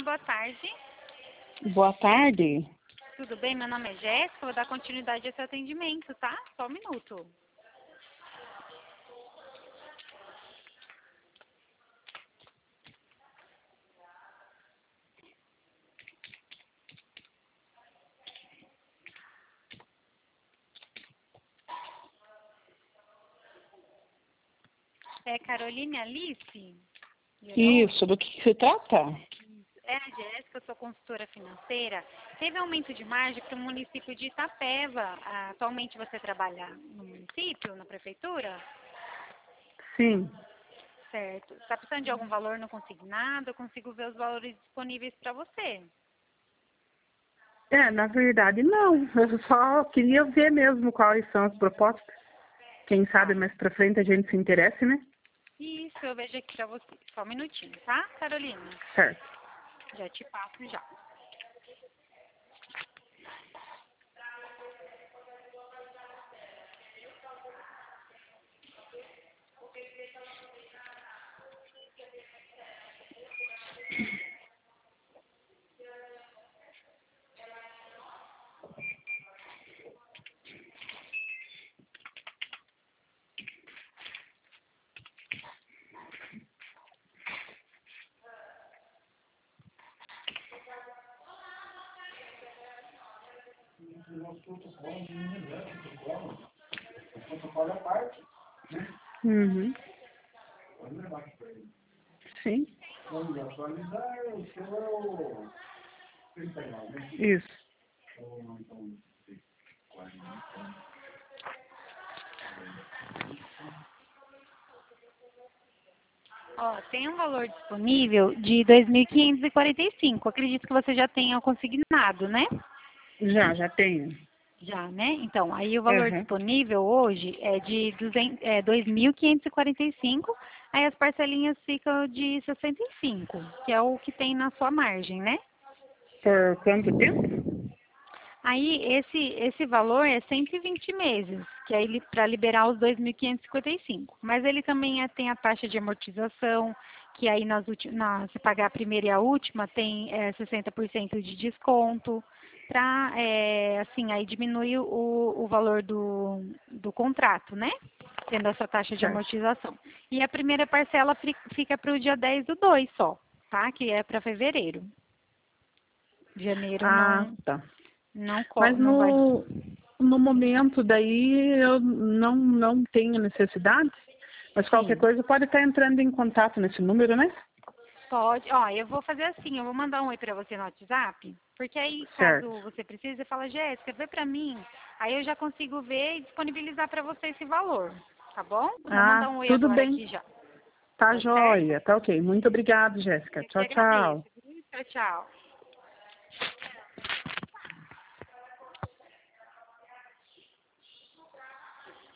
boa tarde. Boa tarde. Tudo bem? Meu nome é Jéssica, vou dar continuidade a seu atendimento, tá? Só um minuto. É Caroline Alice? Isso, do que se trata? É a Jéssica, eu sou consultora financeira. Teve aumento de margem para o município de Itapeva. Atualmente você trabalha no município, na prefeitura? Sim. Certo. Está precisando de algum valor no consignado? Eu consigo ver os valores disponíveis para você. Na verdade, não. Eu só queria ver mesmo quais são as propostas. Quem sabe mais pra frente a gente se interesse, né? Isso, eu vejo aqui para você. Só um minutinho, tá, Carolina? Certo. Já te passo já. Uhum. Sim. Isso. Ó, tem um valor disponível de 2.545. Acredito que você já tenha consignado, né? Já tenho. Já, né? Então, aí o valor Uhum. disponível hoje é de 2.545. Aí as parcelinhas ficam de 65, que é o que tem na sua margem, né? Por quanto tempo? Aí esse valor é 120 meses, que é para liberar os 2.555. Mas ele também tem a taxa de amortização, que aí se pagar a primeira e a última tem 60% de desconto, para assim, aí diminui o valor do contrato, né? Tendo essa taxa de Certo. amortização. E a primeira parcela fica para o dia 10/2 só, tá? Que é para fevereiro. Janeiro Ah, não, tá. não, Mas não vai. no momento daí eu não tenho necessidade, mas qualquer Sim, coisa pode estar entrando em contato nesse número, né? pode. Ó, eu vou fazer assim, eu vou mandar um oi pra você no WhatsApp, porque aí, Certo. caso você precise, você fala, Jéssica, vê pra mim. Aí eu já consigo ver e disponibilizar pra você esse valor, tá bom? Eu vou Ah, mandar um oi tudo agora bem. aqui já, Tá tá certo? joia. Tá ok. Muito obrigado, Jéssica. Eu que Tchau, agradeço. tchau. Tchau, tchau.